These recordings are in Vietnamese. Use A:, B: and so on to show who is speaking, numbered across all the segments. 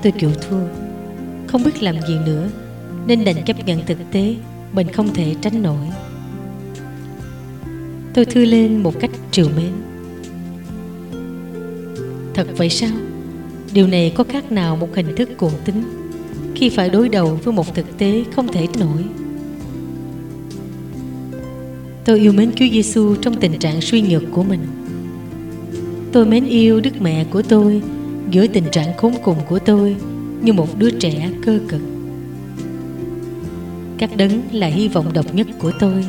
A: tôi chịu thua, không biết làm gì nữa, nên đành chấp nhận thực tế mình không thể tránh nổi. Tôi thưa lên một cách trìu mến. Thật vậy sao? Điều này có khác nào một hình thức cuồng tín khi phải đối đầu với một thực tế không thể nổi? Tôi yêu mến Chúa Giêsu trong tình trạng suy nhược của mình. Tôi mến yêu Đức Mẹ của tôi giữa tình trạng khốn cùng của tôi như một đứa trẻ cơ cực. Các đấng là hy vọng độc nhất của tôi.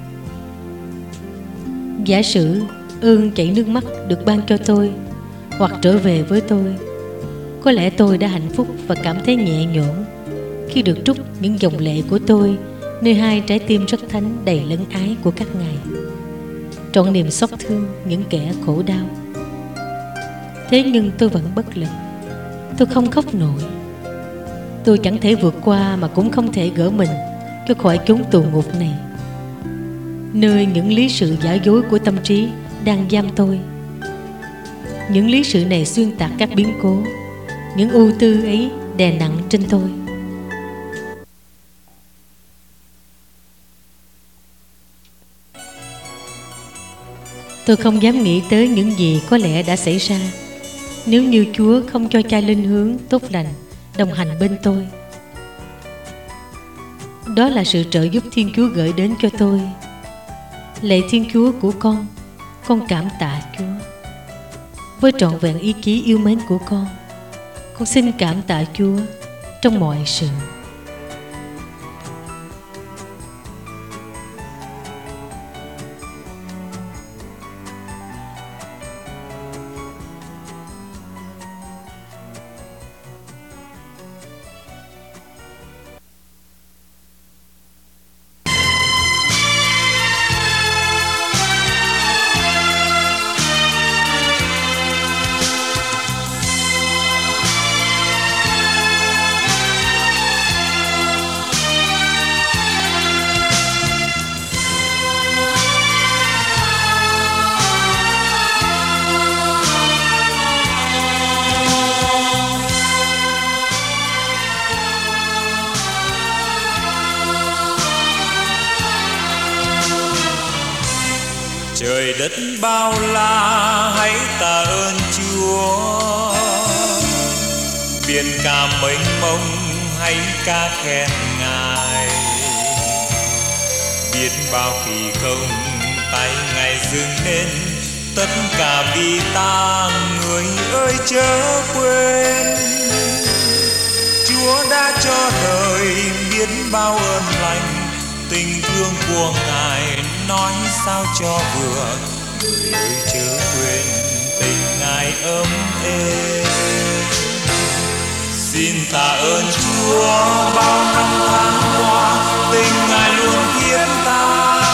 A: Giả sử ơn chảy nước mắt được ban cho tôi hoặc trở về với tôi, có lẽ tôi đã hạnh phúc và cảm thấy nhẹ nhõm khi được trút những dòng lệ của tôi nơi hai trái tim rất thánh đầy lân ái của các ngài, trọn niềm xót thương những kẻ khổ đau. Thế nhưng tôi vẫn bất lực. Tôi không khóc nổi. Tôi chẳng thể vượt qua mà cũng không thể gỡ mình cho khỏi chốn tù ngục này, nơi những lý sự giả dối của tâm trí đang giam tôi. Những lý sự này xuyên tạc các biến cố, những ưu tư ấy đè nặng trên tôi. Tôi không dám nghĩ tới những gì có lẽ đã xảy ra nếu như Chúa không cho cha linh hướng tốt lành đồng hành bên tôi. Đó là sự trợ giúp Thiên Chúa gửi đến cho tôi. Lạy Thiên Chúa của con cảm tạ Chúa. Với trọn vẹn ý chí yêu mến của con xin cảm tạ Chúa trong mọi sự.
B: Trời đất bao la hãy tạ ơn Chúa, biển cả mênh mông hãy ca khen Ngài. Biết bao kỳ công tay Ngài dựng nên, tất cả vì ta người ơi chớ quên. Chúa đã cho đời biết bao ơn lành, tình thương của Ngài nói sao cho vừa. Người ơi chớ quên tình Ngài ấm êm. Xin tạ ơn Chúa bao năm tháng qua, tình Ngài luôn thiên ta.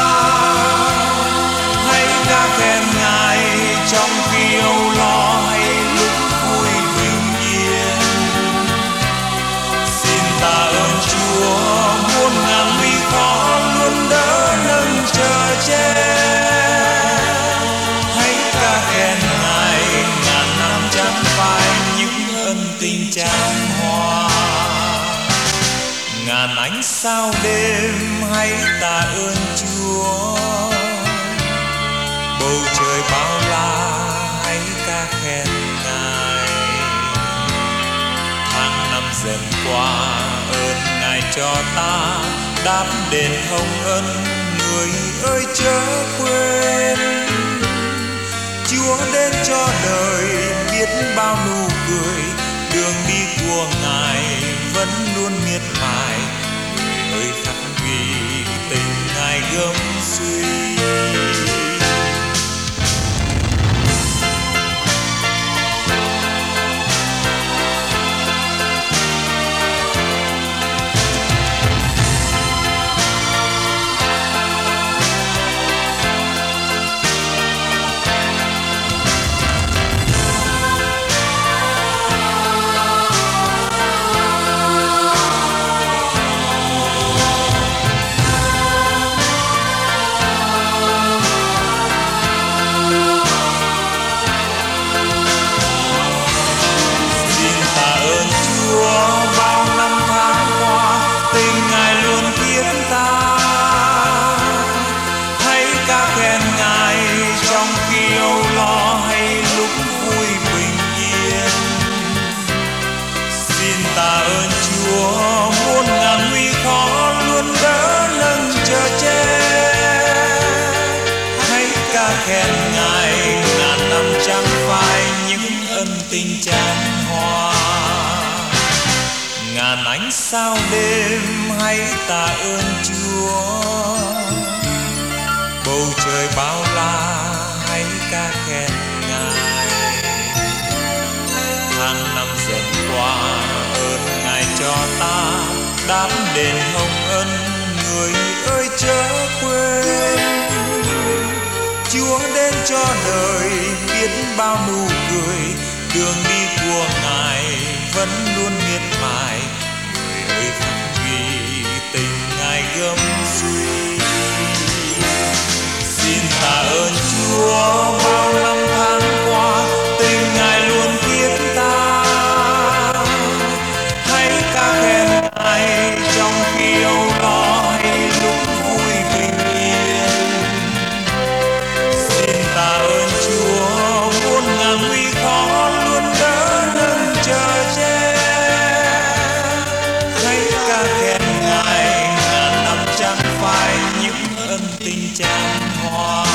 B: Hãy ca khen Ngài trong khi âu lo hay lúc vui bình yên. Xin tạ ơn Chúa muôn ngàn nguy khó luôn đỡ nâng chờ che. Hãy ca khen Ngài ngàn năm chẳng phai những ân tình chan hòa. Ngàn ánh sao đêm hãy tạ ơn Chúa, bầu trời bao la hãy ca khen Ngài. Tháng năm dần qua ơn Ngài cho ta đáp đền hồng ân. Người ơi chớ quên, Chúa đến cho đời biết bao nụ cười. Đường đi của Ngài vẫn luôn miệt mài. Người ơi khắc ghi tình Ngài gấm suy. chan hòa. Ngàn ánh sao đêm hãy tạ ơn Chúa, bầu trời bao la hãy ca khen Ngài. Tháng năm dần qua ơn Ngài cho ta đáp đền hồng ân, người ơi chớ quên. Chúa đến cho đời biết bao nụ cười, đường đi của Ngài vẫn luôn miệt mài. Người ơi khắc ghi tình Ngài gấm duy. Xin tạ ơn Chúa bao năm tháng qua, tình Ngài luôn thiết tha. Hãy ca khen Ngài trong khi âu lo hay lúc vui bình yên. Xin tạ ơn Chúa muôn ngàn nguy khó luôn đỡ nâng chờ che. Hãy ca khen Ngài ngàn năm chẳng phai những ân tình chan hòa.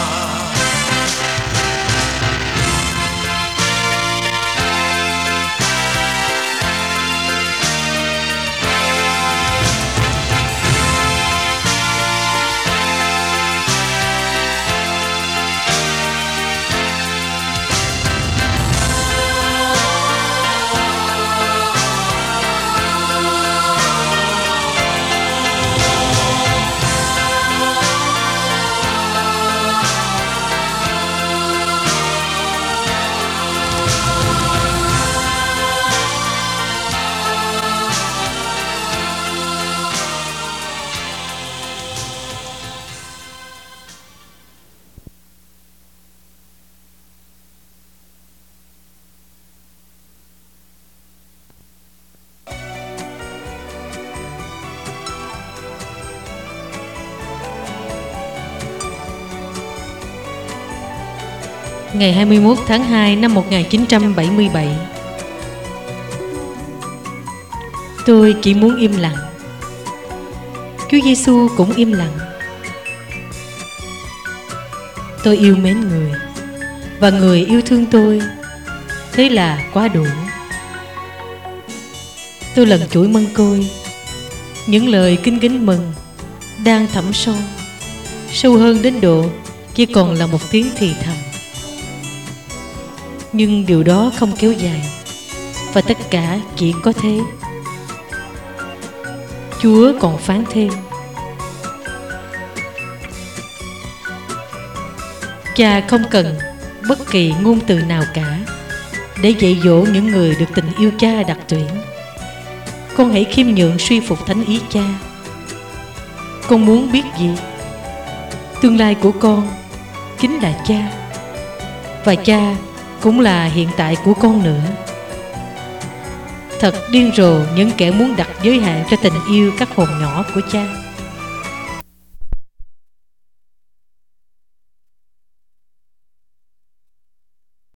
A: Ngày 21 tháng 2 năm 1977, tôi chỉ muốn im lặng. Chúa Giêsu cũng im lặng. Tôi yêu mến người và người yêu thương tôi, thế là quá đủ. Tôi lần chuỗi mân côi, những lời kinh kính mừng đang thẳm sâu hơn đến độ chỉ còn là một tiếng thì thầm. Nhưng điều đó không kéo dài, và tất cả chỉ có thế. Chúa còn phán thêm: Cha không cần bất kỳ ngôn từ nào cả để dạy dỗ những người được tình yêu Cha đặc tuyển. Con hãy khiêm nhượng suy phục thánh ý Cha. Con muốn biết gì? Tương lai của con chính là Cha, và Cha cũng là hiện tại của con nữa. Thật điên rồ những kẻ muốn đặt giới hạn cho tình yêu các hồn nhỏ của Cha.